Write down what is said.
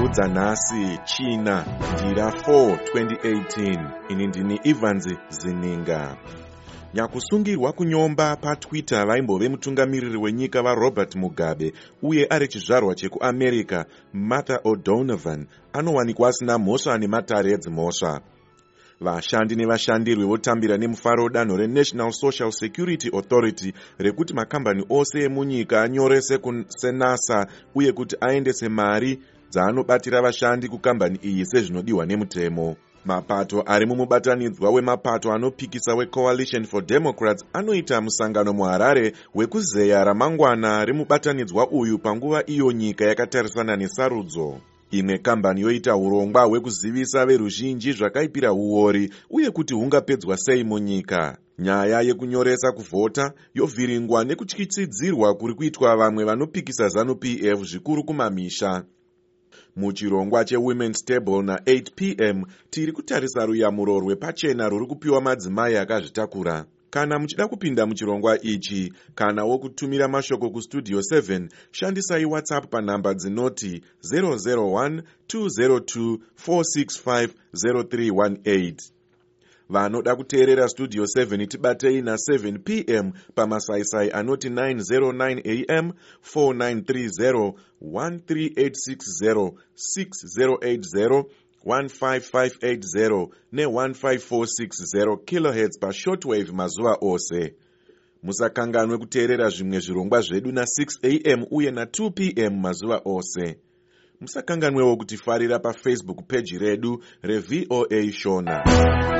dzanhasi China Ndira 4 2018. Ini ndini Evans Zininga. Nyakusungirwa kunyomba paTwitter vaimbove mutungamiriri wenyika vaRobert Mugabe uye ari chizvarwa chekuAmerica Martha O'Donovan anowanikwa asina mhosva nematare edzimhosva. Vashandi nevashandirwi votambira nemufaro danho reNational Social Security Authority rekuti makambani ose emunyika anyorese kuNASA uye kuti aendese mari dzaanobatira vashandi kukambani iyi sezvinodiwa nemutemo. Mapato ari mumubatanidzwa wemapato anopikisa weCoalition for Democrats anoita musangano muHarare wekuzeya ramangwana remubatanidzwa uyu panguva iyo nyika yakatarisana nesarudzo. Imwe kambani yoita urongwa hwekuzivisa veruzhinji zvakaipira uori uye kuti hungapedzwa sei munyika. Nyaya yekunyoresa kuvhota yovhiringwa nekutyitsidzirwa kuri kuitwa vamwe vanopikisa ZANU-PF zvikuru kumamisha. Muchirongwa cheWomen's Table na8 p.m. tiri kutarisa ruyamuro rwepachena ruri kupiwa madzimai akazvitakura. Kana muchida kupinda muchirongwa ichi, kana wokutumira mashoko kustudio 7, shandisai WhatsApp panhamba dzinoti 001 202 465 0318. Vanoda kuteerera studio 7 tibatei na7 p.m. pamasaisai anoti 909 a.m. 4930 13860 6080 15580 ne15460 kHz pashortwave mazuva ose. Musakanganwe kuteerera zvimwe zvirongwa zvedu na6 a.m. uye na2 p.m. mazuva ose. Musakanganwewo kutifarira paFacebook page redu reVOA Shona.